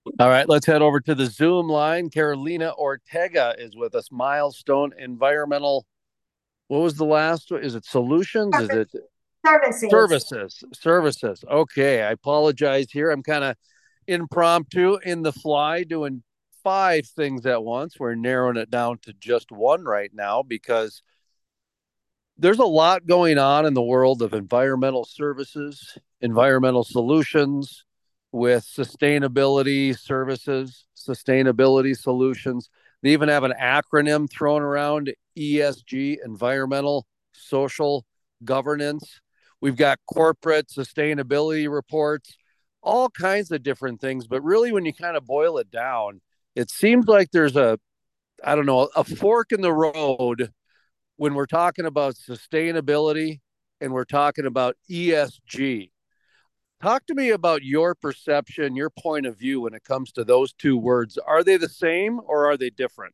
All right, let's head over to the Zoom line. Carolina Ortega is with us. Milestone Environmental. What was the last one? Is it solutions? Is it Services. services? Services. Okay, I apologize here. I'm kind of impromptu in the fly doing five things at once. We're narrowing it down to just one right now because there's a lot going on in the world of environmental services, environmental solutions with sustainability services, sustainability solutions. They even have an acronym thrown around ESG, environmental, social, governance. We've got corporate sustainability reports, all kinds of different things. But really, when you kind of boil it down, it seems like there's I don't know, a fork in the road when we're talking about sustainability and we're talking about ESG. Talk to me about your perception, your point of view when it comes to those two words. Are they the same or are they different?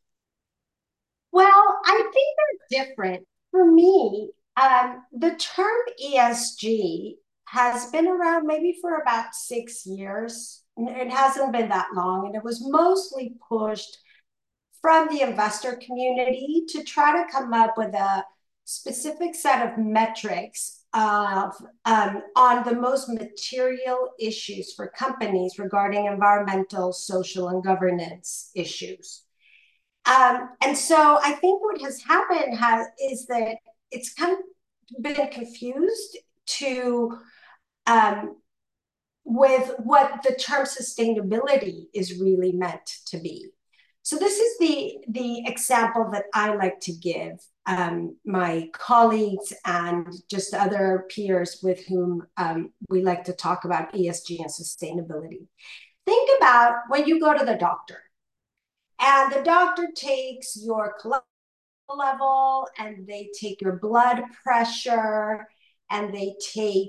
Well, I think they're different. For me, the term ESG has been around maybe for about 6 years. It hasn't been that long, and it was mostly pushed from the investor community to try to come up with a specific set of metrics on the most material issues for companies regarding environmental, social, and governance issues. And so I think what has happened is that it's kind of been confused to um, with what the term sustainability is really meant to be. So this is the example that I like to give my colleagues and just other peers with whom we like to talk about ESG and sustainability. Think about when you go to the doctor and the doctor takes your cholesterol level and they take your blood pressure and they take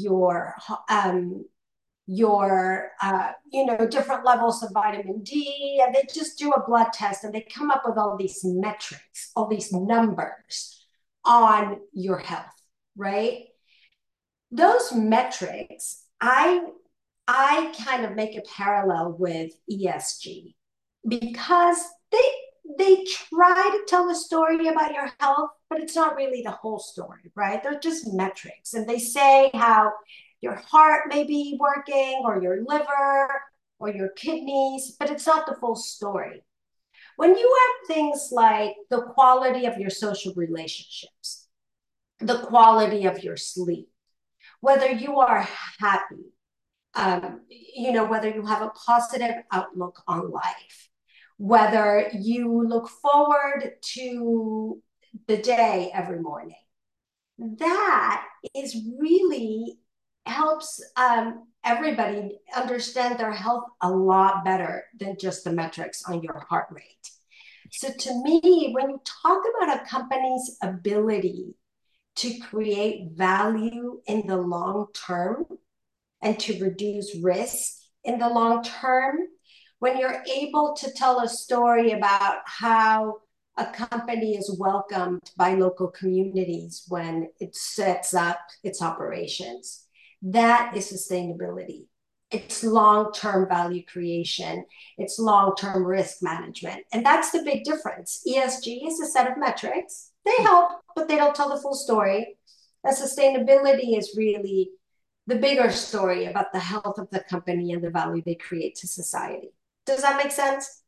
your different levels of vitamin D, and they just do a blood test and they come up with all these metrics, all these numbers on your health, right? Those metrics, I kind of make a parallel with ESG because they try to tell a story about your health, but it's not really the whole story, right? They're just metrics. And they say how your heart may be working, or your liver, or your kidneys, but it's not the full story. When you add things like the quality of your social relationships, the quality of your sleep, whether you are happy, whether you have a positive outlook on life, whether you look forward to the day every morning. That is really helps everybody understand their health a lot better than just the metrics on your heart rate. So, to me, when you talk about a company's ability to create value in the long term, and to reduce risk in the long term, when you're able to tell a story about how a company is welcomed by local communities when it sets up its operations, that is sustainability. It's long term value creation, it's long term risk management. And that's the big difference. ESG is a set of metrics. They help, but they don't tell the full story. And sustainability is really the bigger story about the health of the company and the value they create to society. Does that make sense?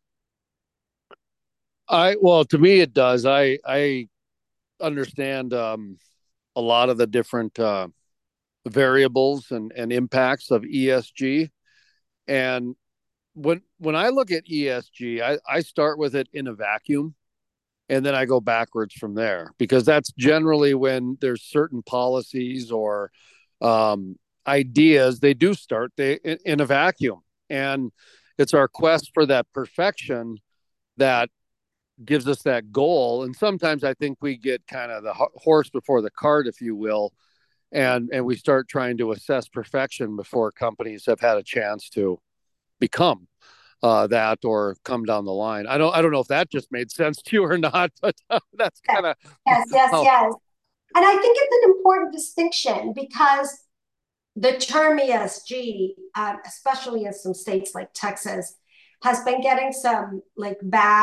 Well, to me it does. I understand a lot of the different variables and impacts of ESG. And when I look at ESG, I start with it in a vacuum and then I go backwards from there because that's generally when there's certain policies or ideas they do start in a vacuum, and it's our quest for that perfection that gives us that goal. And sometimes I think we get kind of the horse before the cart, if you will, and we start trying to assess perfection before companies have had a chance to become that or come down the line. I don't know if that just made sense to you or not, but that's Yes, kind of yes, yes, how. yes. And I think it's an important distinction because the term ESG, especially in some states like Texas, has been getting some like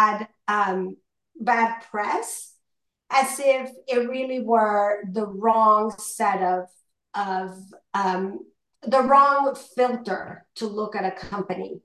bad press, as if it really were the wrong set of um, the wrong filter to look at a company.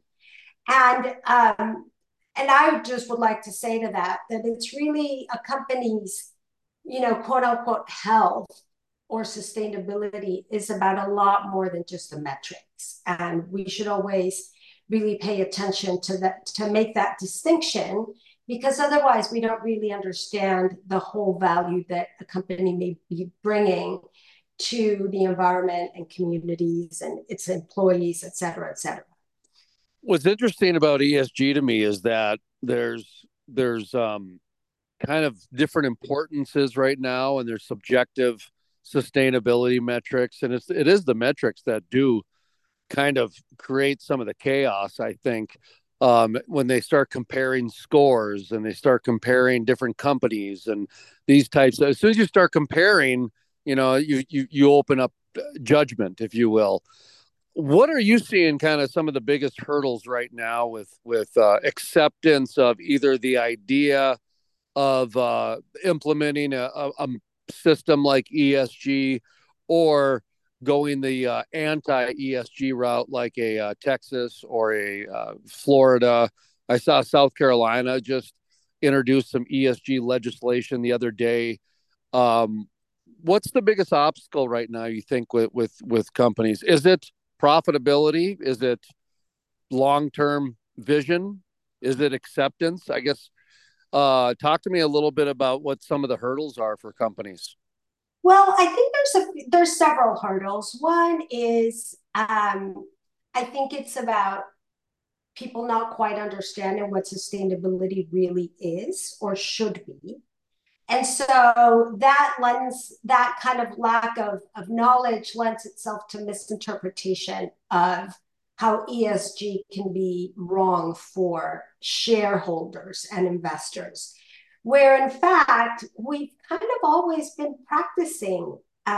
And I just would like to say to that it's really a company's, quote unquote health or sustainability is about a lot more than just the metrics. And we should always really pay attention to that, to make that distinction, because otherwise we don't really understand the whole value that a company may be bringing to the environment and communities and its employees, et cetera, et cetera. What's interesting about ESG to me is that there's kind of different importances right now, and there's subjective sustainability metrics, and it is the metrics that do kind of create some of the chaos, I think, when they start comparing scores and they start comparing different companies and these types. As soon as you start comparing, you open up judgment, if you will. What are you seeing kind of some of the biggest hurdles right now with acceptance of either the idea of implementing a system like ESG, or going the anti ESG route like a Texas or a Florida? I saw South Carolina just introduced some ESG legislation the other day. Um, what's the biggest obstacle right now, you think, with companies? Is it profitability? Is it long term vision? Is it acceptance? I guess talk to me a little bit about what some of the hurdles are for companies. Well, I think there's several hurdles. One is I think it's about people not quite understanding what sustainability really is or should be. And so that kind of lack of knowledge lends itself to misinterpretation of how ESG can be wrong for shareholders and investors, where in fact we've kind of always been practicing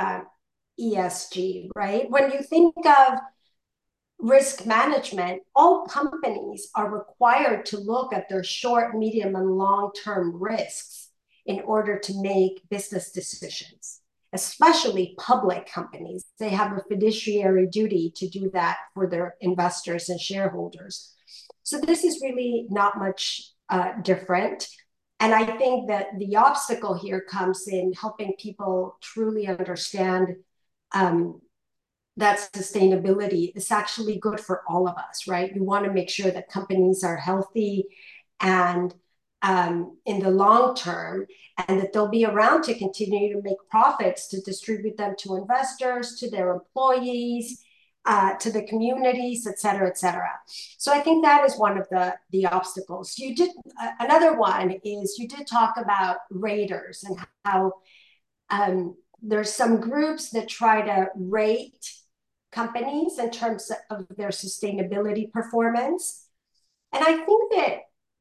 ESG, right? When you think of risk management, all companies are required to look at their short, medium, and long term risks in order to make business decisions, especially public companies. They have a fiduciary duty to do that for their investors and shareholders. So this is really not much different. And I think that the obstacle here comes in helping people truly understand um, that sustainability is actually good for all of us, right? You want to make sure that companies are healthy and in the long term, and that they'll be around to continue to make profits, to distribute them to investors, to their employees, to the communities, et cetera, et cetera. So I think that is one of the obstacles. You did another one is you did talk about raters and how there's some groups that try to rate companies in terms of their sustainability performance. And I think that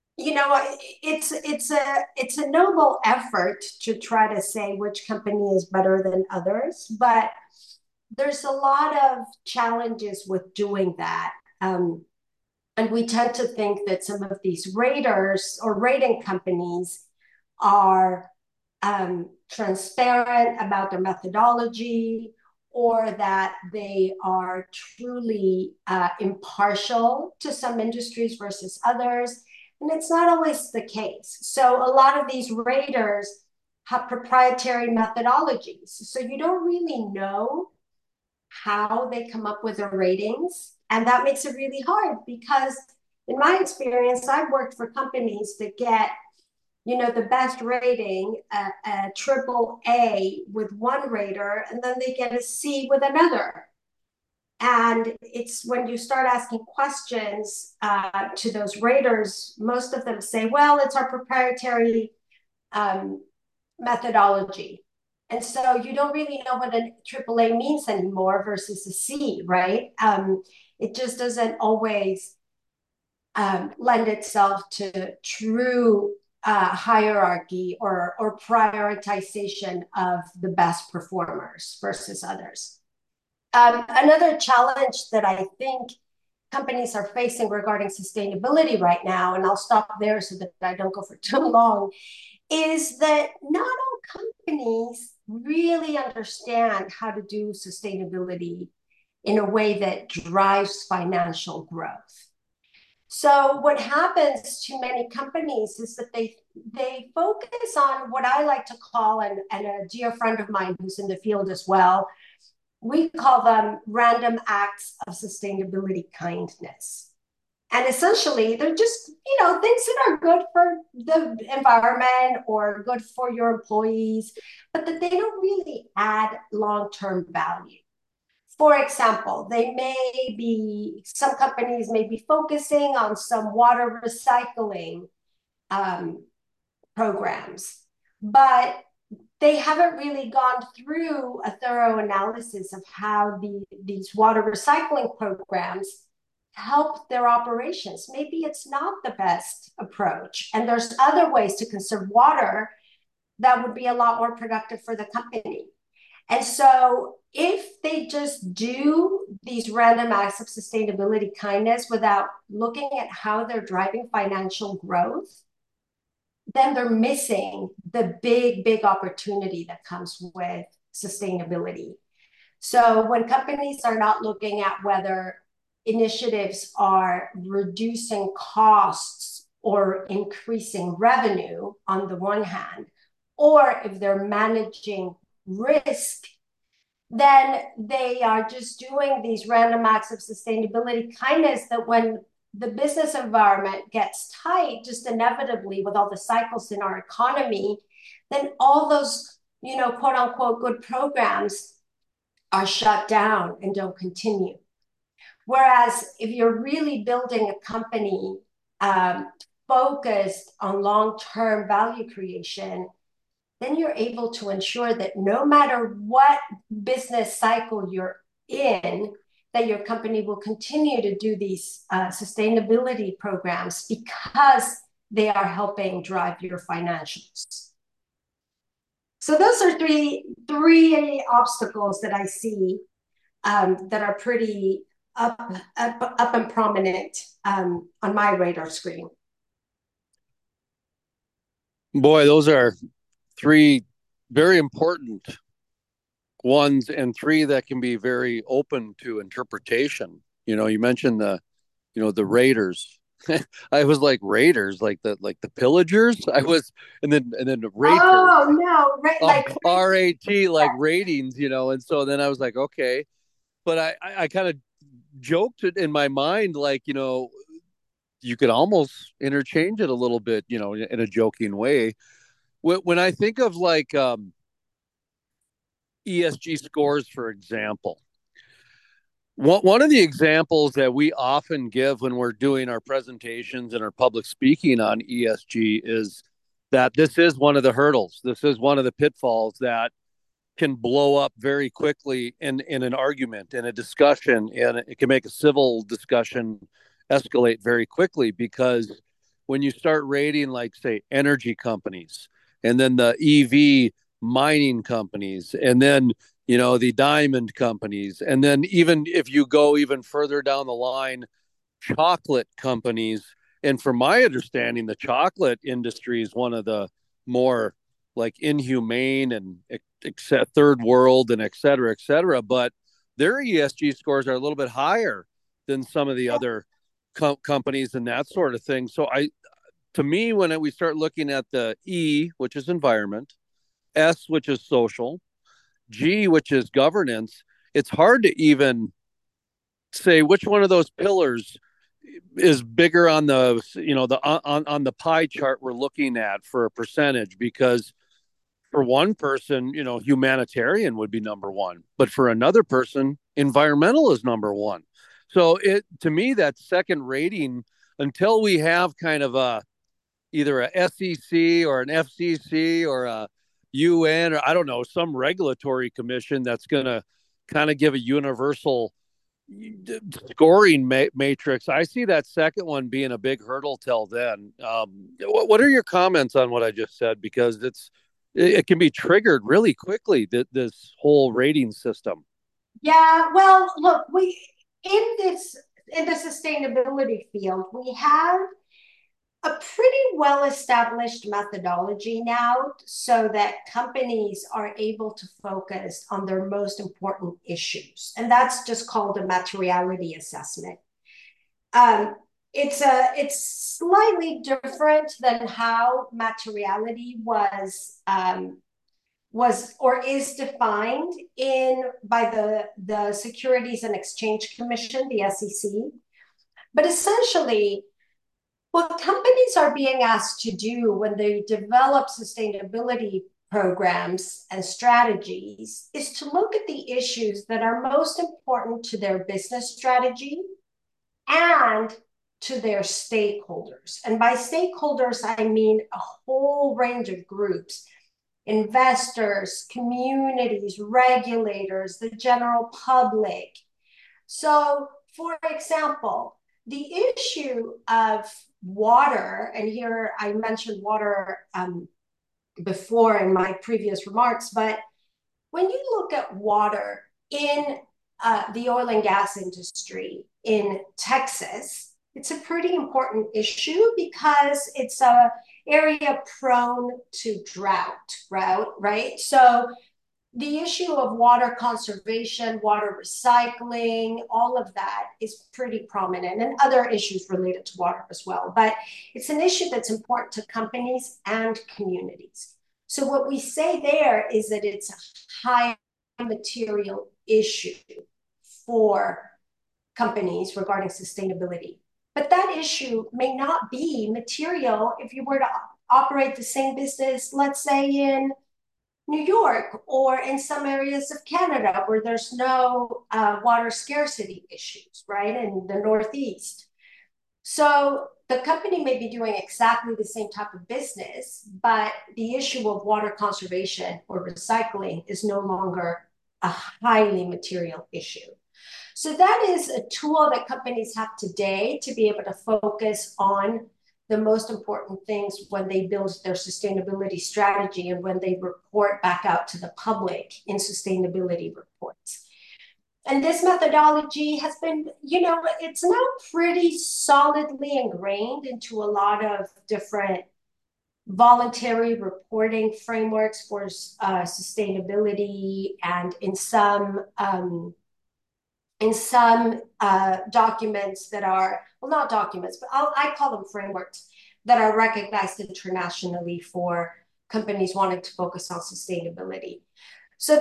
it's a noble effort to try to say which company is better than others, but there's a lot of challenges with doing that. And we tend to think that some of these raters or rating companies are transparent about their methodology, or that they are truly impartial to some industries versus others. And it's not always the case. So a lot of these raters have proprietary methodologies. So you don't really know how they come up with their ratings. And that makes it really hard because, in my experience, I've worked for companies that get the best rating, a triple A with one rater, and then they get a C with another. And it's when you start asking questions to those raters, most of them say, well, it's our proprietary um, methodology. And so you don't really know what a triple A means anymore versus a C, right? It just doesn't always lend itself to true hierarchy or prioritization of the best performers versus others. Another challenge that I think companies are facing regarding sustainability right now, and I'll stop there so that I don't go for too long, is that not all companies really understand how to do sustainability in a way that drives financial growth. So what happens to many companies is that they focus on what I like to call, and a dear friend of mine who's in the field as well, we call them random acts of sustainability kindness. And essentially, they're just, things that are good for the environment or good for your employees, but that they don't really add long term value. For example, some companies may be focusing on some water recycling um, programs, but they haven't really gone through a thorough analysis of how these water recycling programs help their operations. Maybe it's not the best approach, and there's other ways to conserve water that would be a lot more productive for the company. And so, if they just do these random acts of sustainability kindness without looking at how they're driving financial growth, then they're missing the big opportunity that comes with sustainability. So when companies are not looking at whether initiatives are reducing costs or increasing revenue on the one hand, or if they're managing risk, then they are just doing these random acts of sustainability kindness that when the business environment gets tight, just inevitably with all the cycles in our economy, then all those, quote unquote, good programs are shut down and don't continue. Whereas if you're really building a company focused on long term value creation, then you're able to ensure that no matter what business cycle you're in, that your company will continue to do these sustainability programs because they are helping drive your financials. So those are three obstacles that I see that are pretty up and prominent on my radar screen. Boy, those are three very important ones, and three that can be very open to interpretation. You mentioned the raiders. I was like raiders, like the pillagers. I was, and then the raters. Oh no, RAT, like ratings, and so then I was like, okay, but I kind of joked it in my mind, like, you could almost interchange it a little bit, in a joking way. When I think of like ESG scores, for example, one of the examples that we often give when we're doing our presentations and our public speaking on ESG is that this is one of the hurdles. This is one of the pitfalls that can blow up very quickly in an argument, in a discussion, and it can make a civil discussion escalate very quickly, because when you start rating, like, say, energy companies, and then the EV mining companies, and then the diamond companies, and then even if you go even further down the line, chocolate companies. And from my understanding, the chocolate industry is one of the more like inhumane and third world and et cetera, et cetera. But their ESG scores are a little bit higher than some of the other companies and that sort of thing. So to me, when we start looking at the E, which is environment, S, which is social, G, which is governance, it's hard to even say which one of those pillars is bigger on the on the pie chart we're looking at for a percentage, because for one person, humanitarian would be number one, but for another person, environmental is number one. So to me, that second rating, until we have kind of either a SEC or an FCC or a UN, or I don't know, some regulatory commission that's going to kind of give a universal scoring matrix, I see that second one being a big hurdle till then. What are your comments on what I just said? Because it can be triggered really quickly, this whole rating system. Yeah, well, look, we in this in the sustainability field, we have a pretty well established methodology now so that companies are able to focus on their most important issues. And that's just called a materiality assessment. Um, it's slightly different than how materiality was or is defined in by the Securities and Exchange Commission, the SEC. But essentially, what companies are being asked to do when they develop sustainability programs and strategies is to look at the issues that are most important to their business strategy and to their stakeholders. And by stakeholders, I mean a whole range of groups: investors, communities, regulators, the general public. So, for example, the issue of water, and here I mentioned water before in my previous remarks, but when you look at water in the oil and gas industry in Texas, it's a pretty important issue because it's a area prone to drought, right? So the issue of water conservation, water recycling, all of that is pretty prominent, and other issues related to water as well. But it's an issue that's important to companies and communities. So, what we say there is that it's a high material issue for companies regarding sustainability. But that issue may not be material if you were to operate the same business, let's say in New York or in some areas of Canada where there's no water scarcity issues, right? In the Northeast. So the company may be doing exactly the same type of business, but the issue of water conservation or recycling is no longer a highly material issue. So that is a tool that companies have today to be able to focus on the most important things when they build their sustainability strategy and when they report back out to the public in sustainability reports. And this methodology has been, it's now pretty solidly ingrained into a lot of different voluntary reporting frameworks for sustainability, and in some documents that are, well, not documents, but I call them frameworks that are recognized internationally for companies wanting to focus on sustainability. So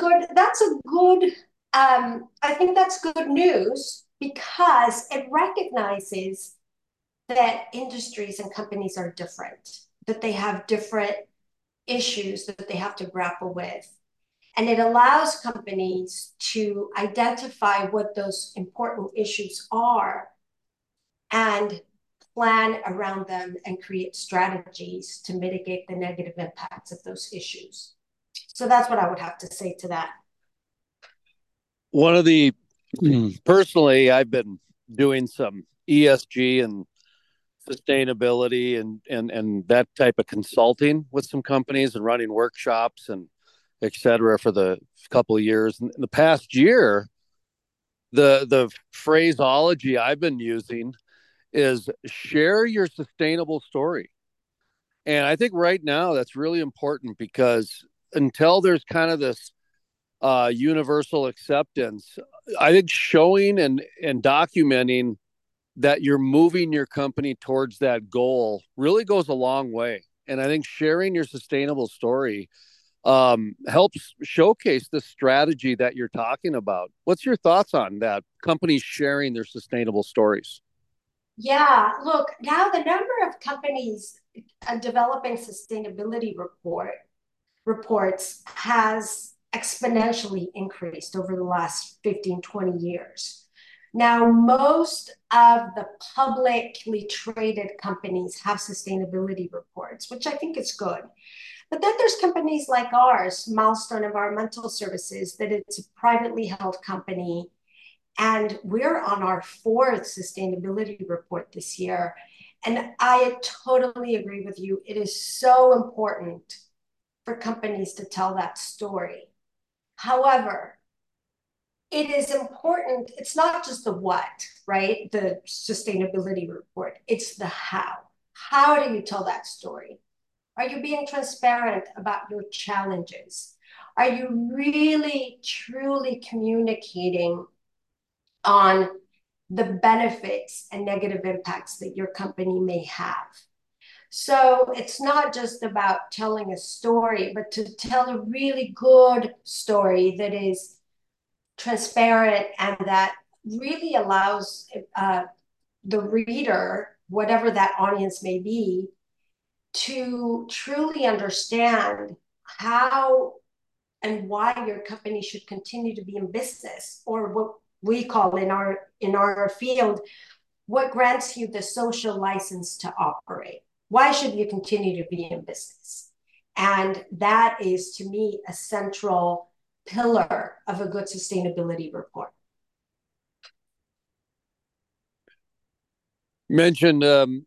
I think that's good news because it recognizes that industries and companies are different, that they have different issues that they have to grapple with. And it allows companies to identify what those important issues are and plan around them and create strategies to mitigate the negative impacts of those issues. So that's what I would have to say to that. One of the personally, I've been doing some ESG and sustainability and that type of consulting with some companies and running workshops and et cetera for the couple of years. In the past year, the phraseology I've been using is share your sustainable story. And I think right now that's really important because until there's kind of this universal acceptance, I think showing and documenting that you're moving your company towards that goal really goes a long way. And I think sharing your sustainable story helps showcase the strategy that you're talking about. What's your thoughts on that? Companies sharing their sustainable stories. Yeah, look, now the number of companies developing reports has exponentially increased over the last 15, 20 years. Now, most of the publicly traded companies have sustainability reports, which I think is good. But then there's companies like ours, Milestone Environmental Services, that it's a privately held company. And we're on our fourth sustainability report this year. And I totally agree with you. It is so important for companies to tell that story. However, it is important. It's not just the what, right? The sustainability report, it's the how. How do you tell that story? Are you being transparent about your challenges? Are you really, truly communicating on the benefits and negative impacts that your company may have? So it's not just about telling a story, but to tell a really good story that is transparent and that really allows the reader, whatever that audience may be, to truly understand how and why your company should continue to be in business, or what we call in our field, what grants you the social license to operate. Why should you continue to be in business? And that is, to me, a central pillar of a good sustainability report. You mentioned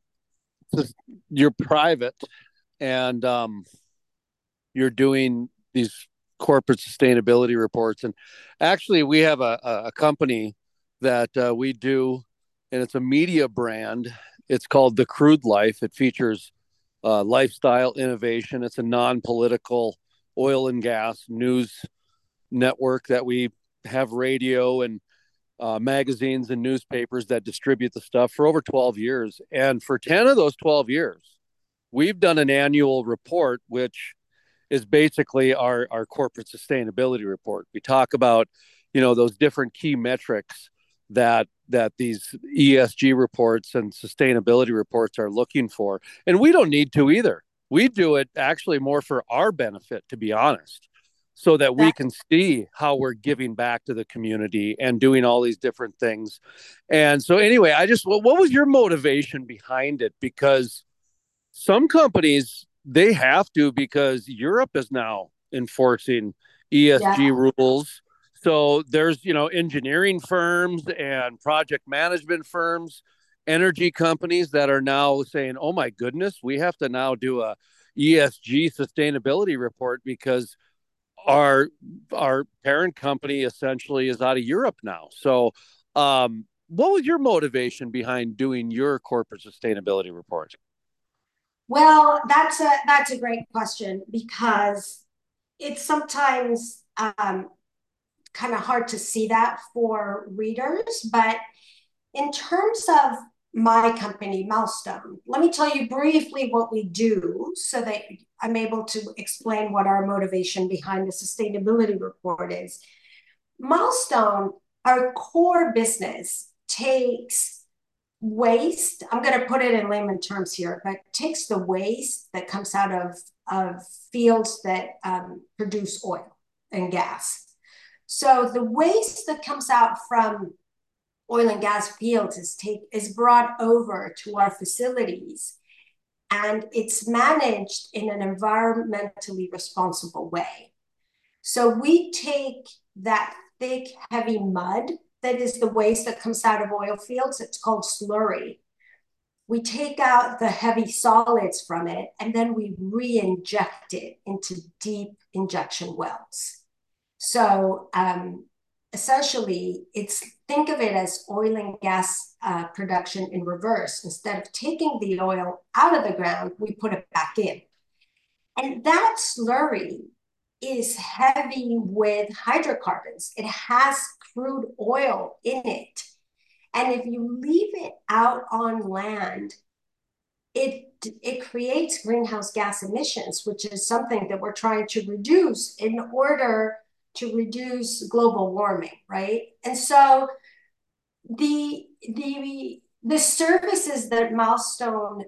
you're private and you're doing these corporate sustainability reports. And actually, we have a company that we do, and it's a media brand. It's called The Crude Life. It features lifestyle innovation. It's a non-political oil and gas news network that we have radio and magazines and newspapers that distribute the stuff for over 12 years. And for 10 of those 12 years, we've done an annual report, which is basically our corporate sustainability report. We talk about, those different key metrics that these ESG reports and sustainability reports are looking for. And we don't need to either. We do it actually more for our benefit, to be honest, so that we can see how we're giving back to the community and doing all these different things. And so anyway, what was your motivation behind it? Because some companies, they have to, because Europe is now enforcing ESG Yeah. rules. So there's, engineering firms and project management firms, energy companies that are now saying, oh my goodness, we have to now do a ESG sustainability report because our our parent company essentially is out of Europe now. So what was your motivation behind doing your corporate sustainability report? Well, that's a great question, because it's sometimes kind of hard to see that for readers. But in terms of my company, Milestone, let me tell you briefly what we do so that I'm able to explain what our motivation behind the sustainability report is. Milestone, our core business, takes waste. I'm going to put it in layman terms here, but takes the waste that comes out of fields that produce oil and gas. So the waste that comes out from oil and gas fields is brought over to our facilities, and it's managed in an environmentally responsible way. So we take that thick, heavy mud that is the waste that comes out of oil fields. It's called slurry. We take out the heavy solids from it, and then we re-inject it into deep injection wells. So essentially, think of it as oil and gas production in reverse. Instead of taking the oil out of the ground, we put it back in. And that slurry is heavy with hydrocarbons. It has crude oil in it. And if you leave it out on land, it creates greenhouse gas emissions, which is something that we're trying to reduce in order to reduce global warming, right? And so the services that Milestone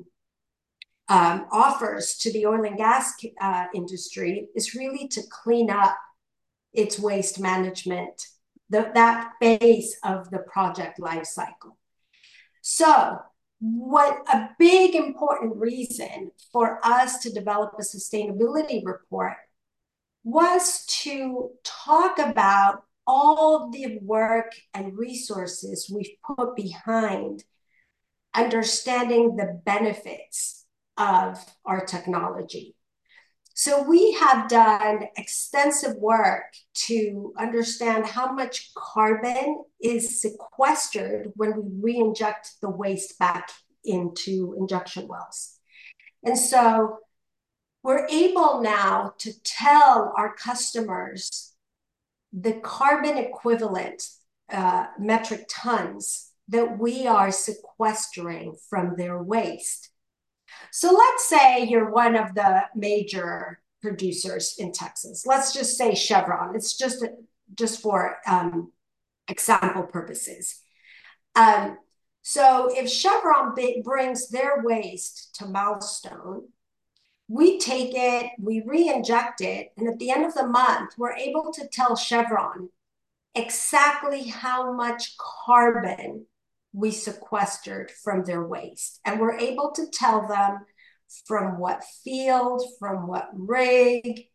offers to the oil and gas industry is really to clean up its waste management, that phase of the project life cycle. So what a big important reason for us to develop a sustainability report was to talk about all the work and resources we've put behind understanding the benefits of our technology. So we have done extensive work to understand how much carbon is sequestered when we re-inject the waste back into injection wells. And so we're able now to tell our customers the carbon equivalent metric tons that we are sequestering from their waste. So let's say you're one of the major producers in Texas. Let's just say Chevron. It's just for example purposes. Um, so if Chevron brings their waste to Milestone, we take it, we re-inject it, and at the end of the month, we're able to tell Chevron exactly how much carbon we sequestered from their waste. And we're able to tell them from what field, from what rig,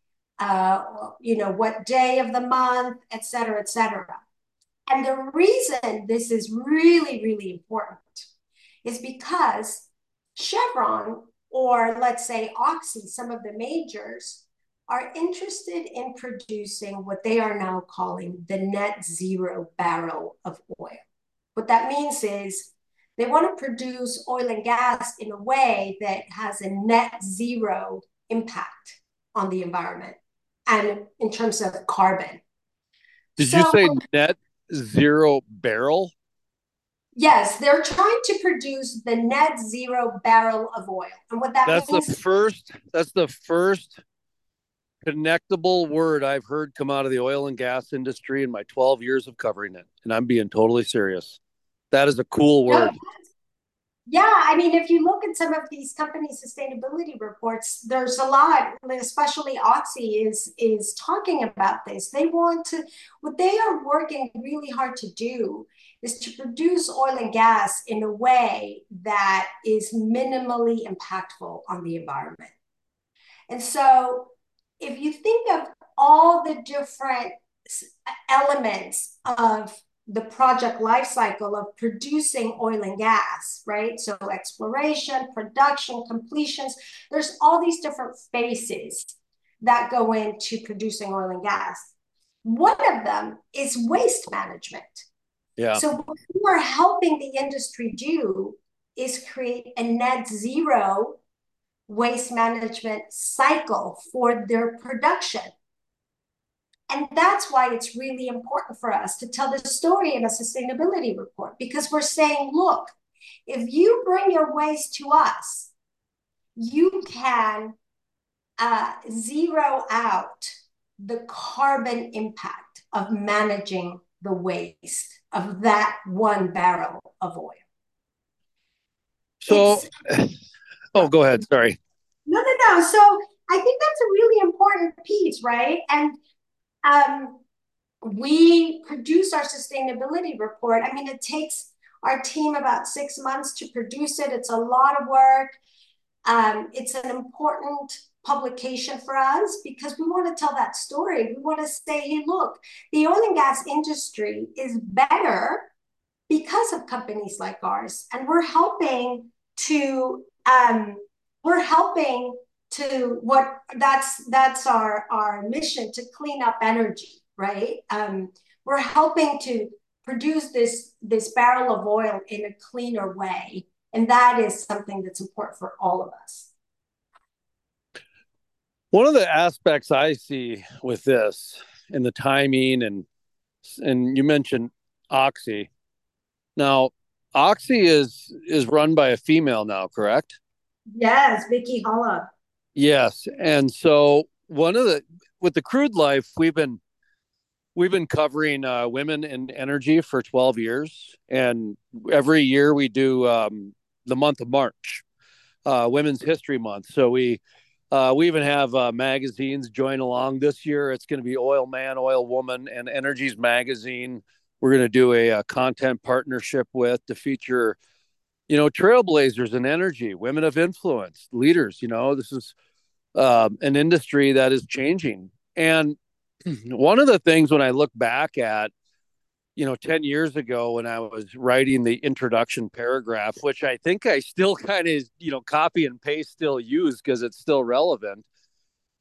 what day of the month, et cetera, et cetera. And the reason this is really, really important is because Chevron, or let's say Oxy, some of the majors, are interested in producing what they are now calling the net zero barrel of oil. What that means is they want to produce oil and gas in a way that has a net zero impact on the environment and in terms of carbon. Did you So, say net zero barrel? yes, they're trying to produce the net zero barrel of oil. And what that That's the means, first. That's the first connectable word I've heard come out of the oil and gas industry in my 12 years of covering it, and I'm being totally serious. That is a cool no, word. yeah, I mean, if you look at some of these company sustainability reports, there's a lot, especially Oxy is talking about this. They want to, what they are working really hard to do is to produce oil and gas in a way that is minimally impactful on the environment. And so if you think of all the different elements of the project life cycle of producing oil and gas, right? So exploration, production, completions, there's all these different phases that go into producing oil and gas. One of them is waste management. Yeah. So what we are helping the industry do is create a net zero waste management cycle for their production. And that's why it's really important for us to tell the story in a sustainability report, because we're saying, look, if you bring your waste to us, you can zero out the carbon impact of managing the waste of that one barrel of oil. So, oh, go ahead. Sorry. No. So I think that's a really important piece, right? And um, we produce our sustainability report. I mean, it takes our team about 6 months to produce it. It's a lot of work. It's an important publication for us because we want to tell that story. We want to say, hey, look, the oil and gas industry is better because of companies like ours, and to we're helping to what that's our mission to clean up energy, right? We're helping to produce this barrel of oil in a cleaner way, and that is something that's important for all of us. One of the aspects I see with this and the timing and you mentioned Oxy. Now, Oxy is run by a female now, correct? Yes, Vicky Holla. Yes. And so one of the with the crude life, we've been covering women in energy for 12 years, and every year we do the month of March, Women's History Month. So we even have magazines join along. This year, it's going to be Oil Man, Oil Woman, and Energy's magazine. We're going to do a content partnership with to feature, trailblazers in energy, women of influence, leaders. This is an industry that is changing. And one of the things when I look back at, 10 years ago when I was writing the introduction paragraph, which I think I still kind of, copy and paste still use because it's still relevant.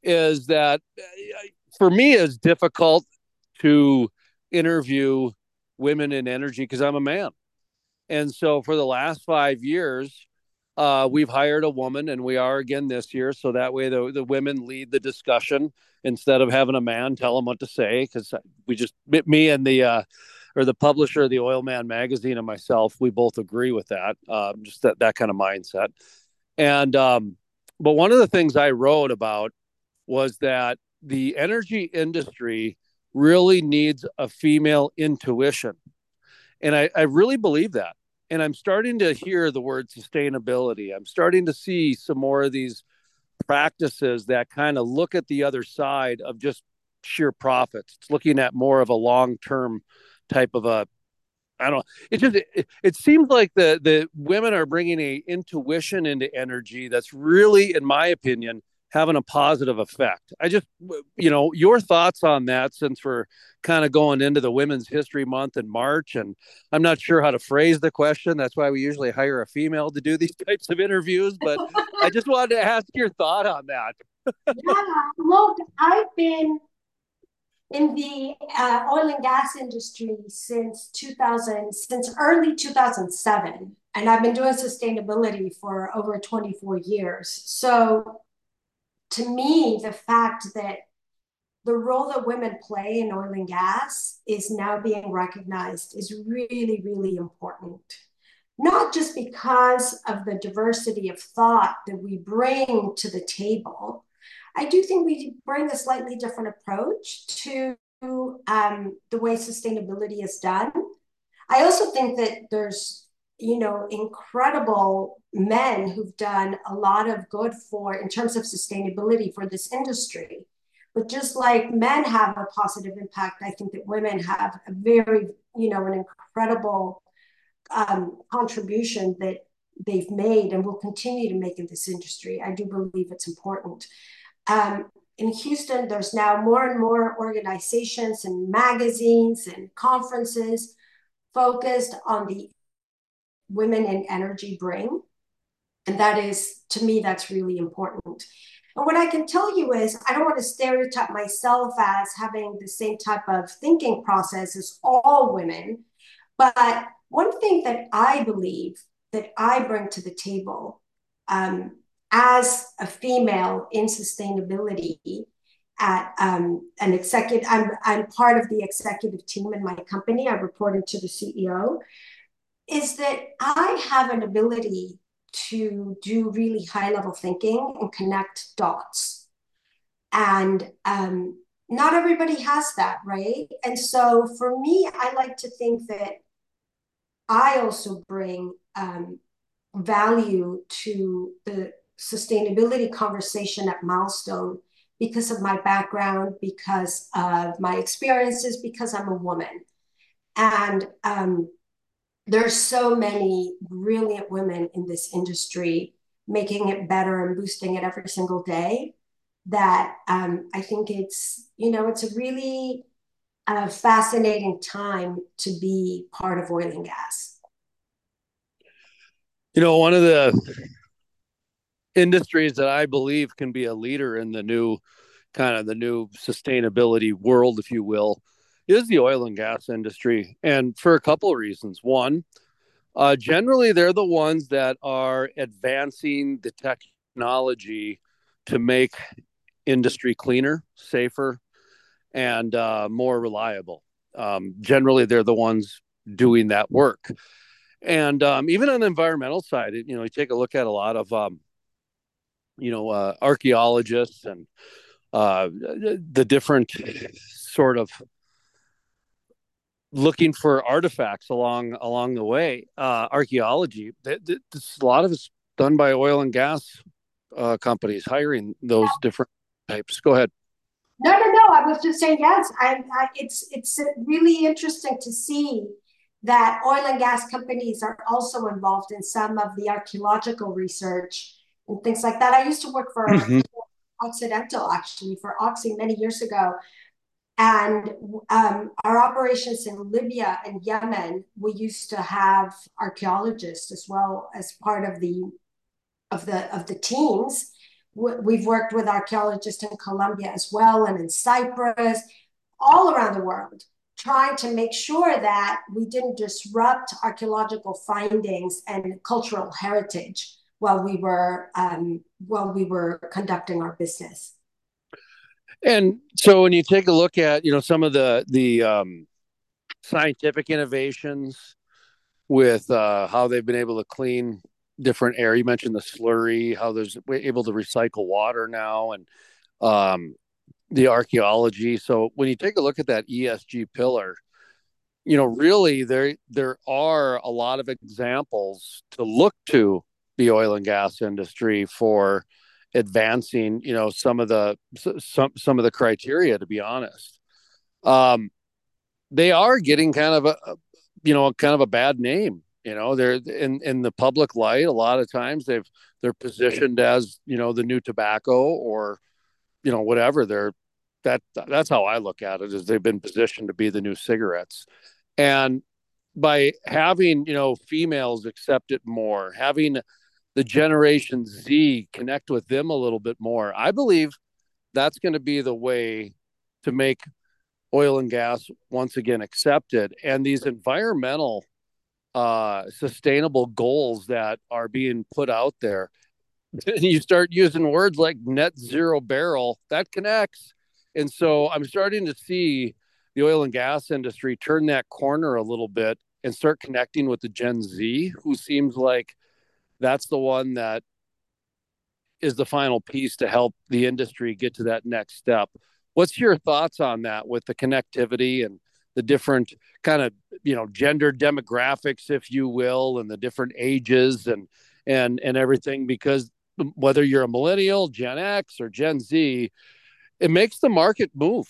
is that for me it's difficult to interview women in energy because I'm a man. And so for the last 5 years, we've hired a woman, and we are again this year. So that way, the women lead the discussion instead of having a man tell them what to say. Because we just, me and the publisher of the Oil Man magazine and myself, we both agree with that. Just that kind of mindset. And but one of the things I wrote about was that the energy industry really needs a female intuition. And I really believe that. And I'm starting to hear the word sustainability. I'm starting to see some more of these practices that kind of look at the other side of just sheer profits. It's looking at more of a long term type of a, I don't know. It seems like the women are bringing a intuition into energy that's really, in my opinion, having a positive effect. I just, your thoughts on that, since we're kind of going into the Women's History Month in March, and I'm not sure how to phrase the question. That's why we usually hire a female to do these types of interviews. But I just wanted to ask your thought on that. Yeah, look, I've been in the oil and gas industry since 2000, since early 2007. And I've been doing sustainability for over 24 years. So to me, the fact that the role that women play in oil and gas is now being recognized is really, really important. Not just because of the diversity of thought that we bring to the table. I do think we bring a slightly different approach to the way sustainability is done. I also think that there's, incredible men who've done a lot of good for, in terms of sustainability for this industry. But just like men have a positive impact, I think that women have a very, an incredible contribution that they've made and will continue to make in this industry. I do believe it's important. In Houston, there's now more and more organizations and magazines and conferences focused on the women in energy bring. And that is, to me, that's really important. And what I can tell you is, I don't want to stereotype myself as having the same type of thinking process as all women. But one thing that I believe that I bring to the table as a female in sustainability at an executive, I'm part of the executive team in my company. I report into the CEO, is that I have an ability to do really high level thinking and connect dots. And not everybody has that, right? And so for me, I like to think that I also bring value to the sustainability conversation at Milestone because of my background, because of my experiences, because I'm a woman. And there's so many brilliant women in this industry making it better and boosting it every single day that I think it's a really fascinating time to be part of oil and gas. One of the industries that I believe can be a leader in the new sustainability world, if you will, is the oil and gas industry. And for a couple of reasons. One, generally, they're the ones that are advancing the technology to make industry cleaner, safer, and more reliable. Generally, they're the ones doing that work. And even on the environmental side, you take a look at a lot of archaeologists and the different sort of looking for artifacts along the way. Archaeology, a lot of it's done by oil and gas companies hiring those different types. Go ahead. No, no, no. I was just saying yes. It's really interesting to see that oil and gas companies are also involved in some of the archaeological research and things like that. I used to work for Mm-hmm. Occidental, actually, for Oxy many years ago. And our operations in Libya and Yemen, we used to have archaeologists as well as part of the teams We've worked with archaeologists in Colombia as well, and in Cyprus, all around the world, trying to make sure that we didn't disrupt archaeological findings and cultural heritage while we were conducting our business. And so when you take a look at, some of the scientific innovations with how they've been able to clean different air. You mentioned the slurry, how there's able to recycle water now, and um, the archaeology. So when you take a look at that ESG pillar, really there are a lot of examples to look to the oil and gas industry for advancing, some of the criteria. To be honest, um, they are getting kind of a bad name. They're in the public light. A lot of times they're positioned as, the new tobacco, or, whatever. That's how I look at it, is they've been positioned to be the new cigarettes. And by having, females accept it more, having the Generation Z connect with them a little bit more, I believe that's going to be the way to make oil and gas once again accepted. And these environmental sustainable goals that are being put out there, you start using words like net zero barrel, that connects. And so I'm starting to see the oil and gas industry turn that corner a little bit and start connecting with the Gen Z, who seems like that's the one that is the final piece to help the industry get to that next step. What's your thoughts on that, with the connectivity and the different kind of, gender demographics, if you will, and the different ages and everything? Because whether you're a millennial, Gen X, or Gen Z, it makes the market move.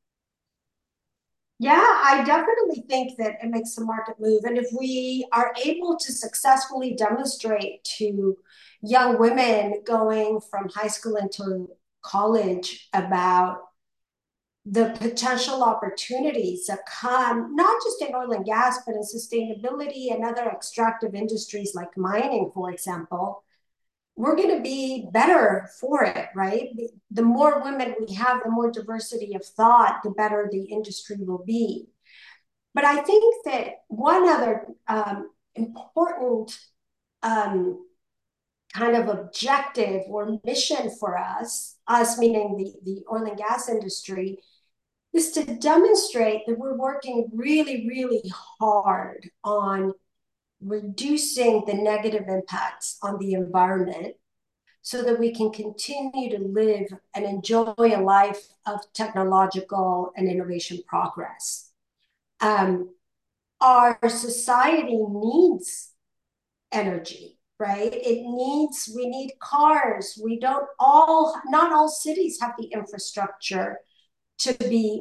Yeah, I definitely think that it makes the market move. And if we are able to successfully demonstrate to young women going from high school into college about the potential opportunities that come, not just in oil and gas, but in sustainability and other extractive industries like mining, for example, we're going to be better for it, right? The more women we have, the more diversity of thought, the better the industry will be. But I think that one other important um, kind of objective or mission for us meaning the oil and gas industry, is to demonstrate that we're working really, really hard on reducing the negative impacts on the environment so that we can continue to live and enjoy a life of technological and innovation progress. Um, our society needs energy, right? We need cars. Not all cities have the infrastructure to be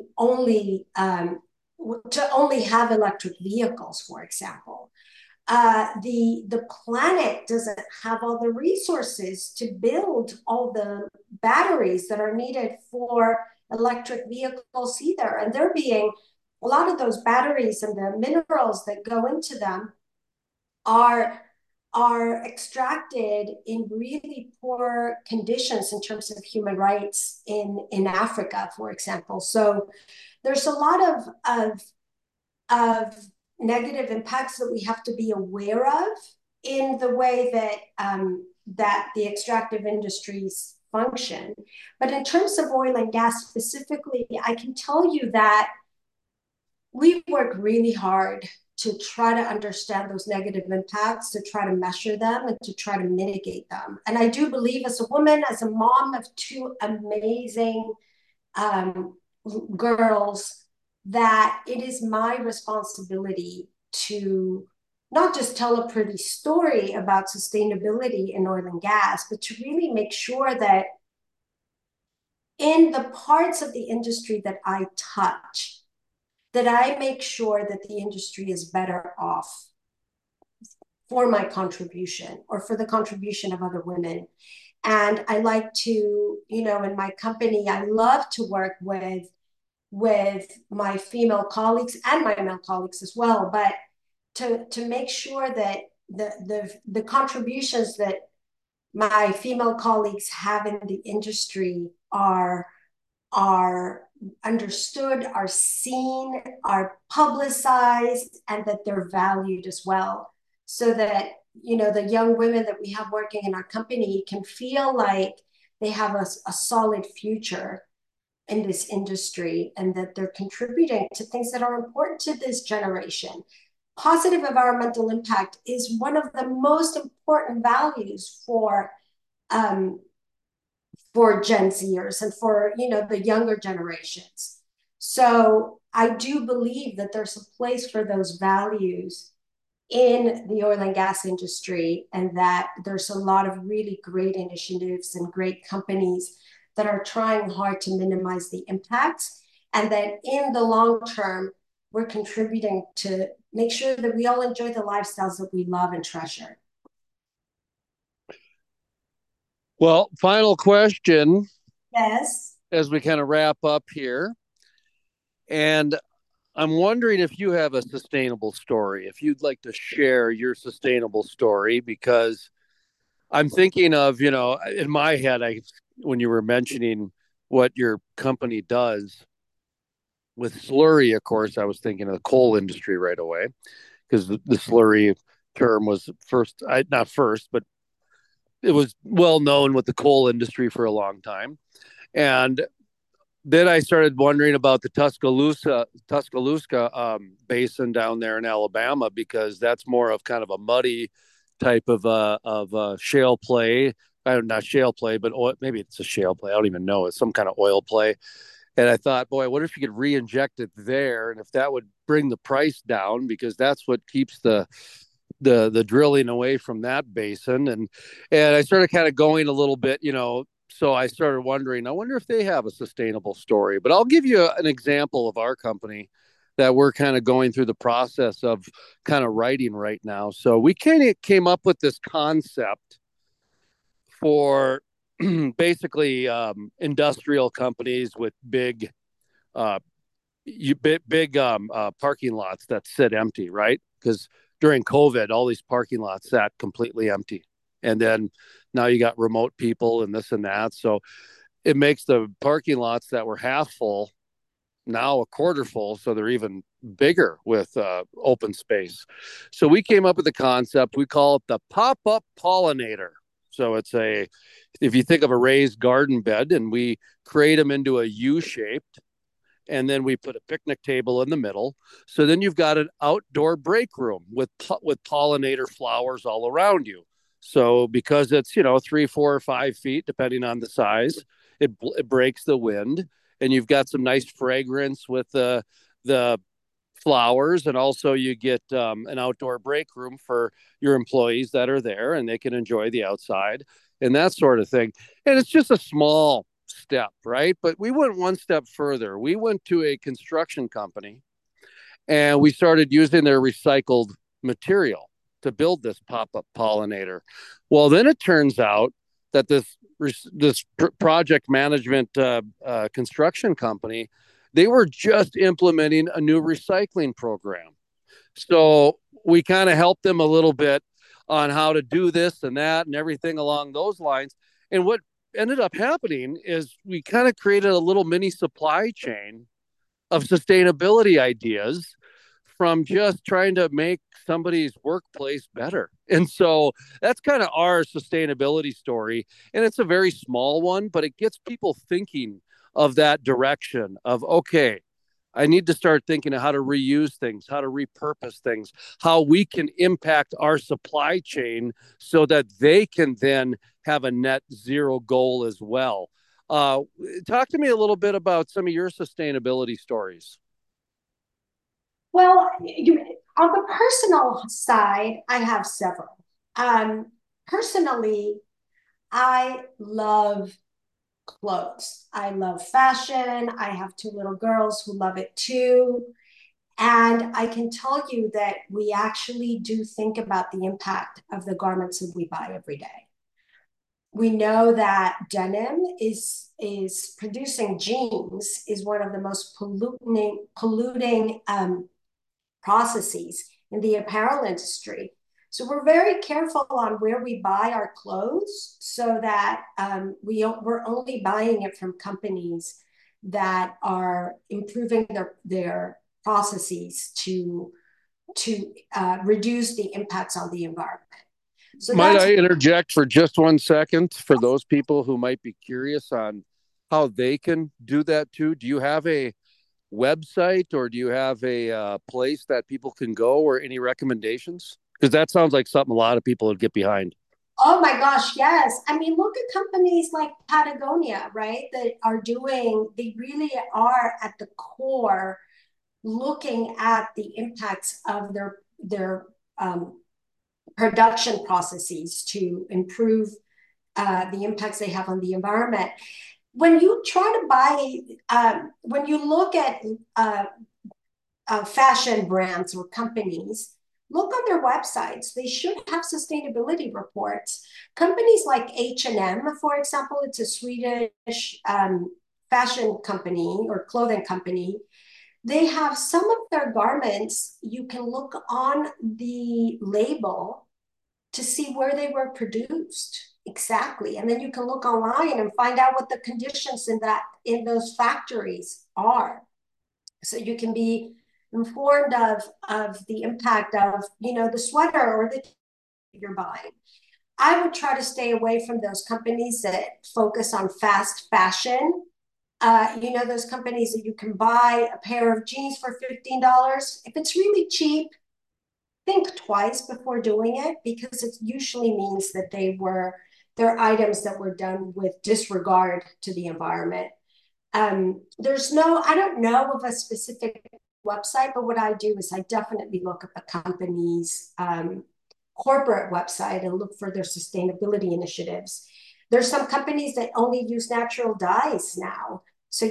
to only have electric vehicles, for example. The planet doesn't have all the resources to build all the batteries that are needed for electric vehicles either. And a lot of those batteries and the minerals that go into them are are extracted in really poor conditions in terms of human rights in Africa, for example. So there's a lot of negative impacts that we have to be aware of in the way that the extractive industries function. But in terms of oil and gas specifically, I can tell you that we work really hard to try to understand those negative impacts, to try to measure them, and to try to mitigate them. And I do believe, as a woman, as a mom of two amazing um, girls, that it is my responsibility to not just tell a pretty story about sustainability in oil and gas, but to really make sure that in the parts of the industry that I touch, that I make sure that the industry is better off for my contribution or for the contribution of other women. And I like to, in my company, I love to work with my female colleagues and my male colleagues as well, but to make sure that the contributions my female colleagues have in the industry are understood, are seen, are publicized, and that they're valued as well. So that, the young women that we have working in our company can feel like they have a solid future in this industry and that they're contributing to things that are important to this generation. Positive environmental impact is one of the most important values um, for Gen Zers and for the younger generations. So I do believe that there's a place for those values in the oil and gas industry, and that there's a lot of really great initiatives and great companies that are trying hard to minimize the impacts, and that in the long term we're contributing to make sure that we all enjoy the lifestyles that we love and treasure. Well, final question Yes. as we kind of wrap up here. And I'm wondering if you have a sustainable story, if you'd like to share your sustainable story, because I'm thinking of, in my head, when you were mentioning what your company does with slurry, of course, I was thinking of the coal industry right away, because the slurry term was not first, but it was well known with the coal industry for a long time. And then I started wondering about the Tuscaloosa basin down there in Alabama, because that's more of kind of a muddy type of shale play. Not shale play, but maybe it's a shale play. I don't even know. It's some kind of oil play. And I thought, boy, what if you could re-inject it there, and if that would bring the price down, because that's what keeps the drilling away from that basin. And I started kind of going a little bit, so I started wondering, I wonder if they have a sustainable story. But I'll give you an example of our company that we're kind of going through the process of kind of writing right now. So we kind of came up with this concept for basically industrial companies with uh, big parking lots that sit empty, right? Because during COVID, all these parking lots sat completely empty. And then now you got remote people and this and that. So it makes the parking lots that were half full now a quarter full. So they're even bigger with open space. So we came up with a concept. We call it the pop up pollinator. So if you think of a raised garden bed, and we create them into a U shaped, and then we put a picnic table in the middle. So then you've got an outdoor break room with pollinator flowers all around you. So because it's 3, 4, or 5 feet depending on the size, it breaks the wind, and you've got some nice fragrance with the flowers, and also you get an outdoor break room for your employees that are there, and they can enjoy the outside and that sort of thing. And it's just a small step, right? But we went one step further. We went to a construction company, and we started using their recycled material to build this pop-up pollinator. Well, then it turns out that this project management construction company, they were just implementing a new recycling program. So we kind of helped them a little bit on how to do this and that and everything along those lines. And what ended up happening is we kind of created a little mini supply chain of sustainability ideas from just trying to make somebody's workplace better. And so that's kind of our sustainability story. And it's a very small one, but it gets people thinking of that direction of, okay, I need to start thinking of how to reuse things, how to repurpose things, how we can impact our supply chain so that they can then have a net zero goal as well. Uh, Talk to me a little bit about some of your sustainability stories. Well, on the personal side, I have several. Personally, I love clothes. I love fashion. I have two little girls who love it too. And I can tell you that we actually do think about the impact of the garments that we buy every day. We know that denim is producing jeans is one of the most polluting processes in the apparel industry. So we're very careful on where we buy our clothes so that we're only buying it from companies that are improving their processes to reduce the impacts on the environment. So Might that's I interject for just 1 second for those people who might be curious on how they can do that too? Do you have a website or do you have a place that people can go or any recommendations? Because that sounds like something a lot of people would get behind. Oh my gosh, yes. I mean, look at companies like Patagonia, right? That are doing, they really are at the core looking at the impacts of their production processes to improve the impacts they have on the environment. When you try to buy, when you look at fashion brands or companies, look on their websites. They should have sustainability reports. Companies like H&M, for example, it's a Swedish fashion company or clothing company. They have some of their garments, you can look on the label to see where they were produced exactly, and then you can look online and find out what the conditions in those factories are, so you can be informed of the impact of the sweater or the you're buying. I would try to stay away from those companies that focus on fast fashion. Those companies that you can buy a pair of jeans for $15. If it's really cheap, think twice before doing it, because it usually means that they're items that were done with disregard to the environment. I don't know of a specific website, but what I do is I definitely look at the company's corporate website and look for their sustainability initiatives. There's some companies that only use natural dyes now, so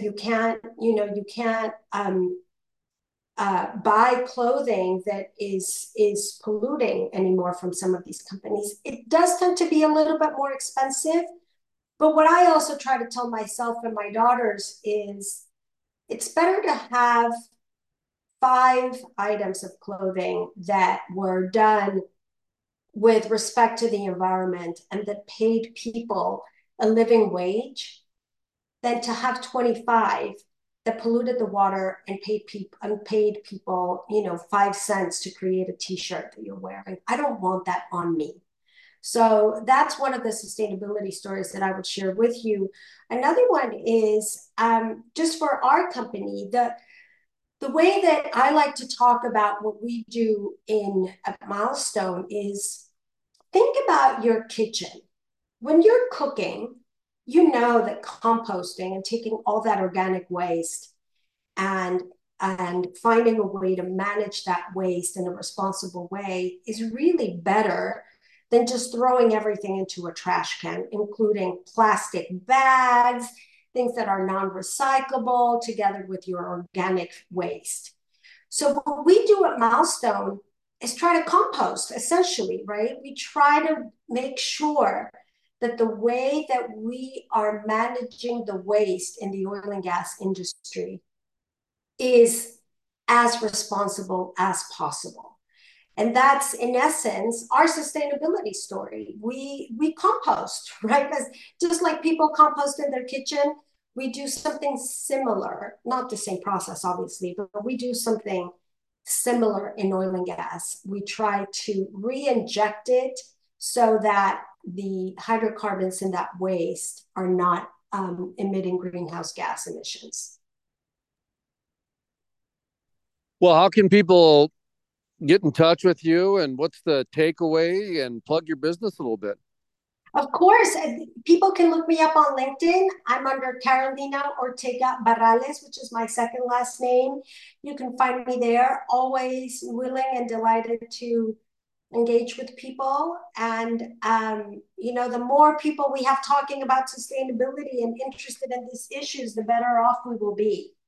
you can't buy clothing that is polluting anymore from some of these companies. It does tend to be a little bit more expensive, but what I also try to tell myself and my daughters is it's better to have 5 items of clothing that were done with respect to the environment and that paid people a living wage than to have 25 that polluted the water and paid people 5 cents to create a t-shirt that you're wearing. I don't want that on me. So that's one of the sustainability stories that I would share with you. Another one is just for our company, the way that I like to talk about what we do in a Milestone is think about your kitchen. When you're cooking, you know that composting and taking all that organic waste and finding a way to manage that waste in a responsible way is really better than just throwing everything into a trash can, including plastic bags, things that are non-recyclable, together with your organic waste. So what we do at Milestone is try to compost, essentially, right? We try to make sure that the way that we are managing the waste in the oil and gas industry is as responsible as possible. And that's in essence our sustainability story. We compost, right? As just like people compost in their kitchen, we do something similar, not the same process, obviously, but we do something similar in oil and gas. We try to re-inject it so that the hydrocarbons in that waste are not emitting greenhouse gas emissions. Well, how can people get in touch with you and what's the takeaway and plug your business a little bit? Of course, people can look me up on LinkedIn. I'm under Carolina Ortega Barrales, which is my second last name. You can find me there. Always willing and delighted to engage with people. And, the more people we have talking about sustainability and interested in these issues, the better off we will be.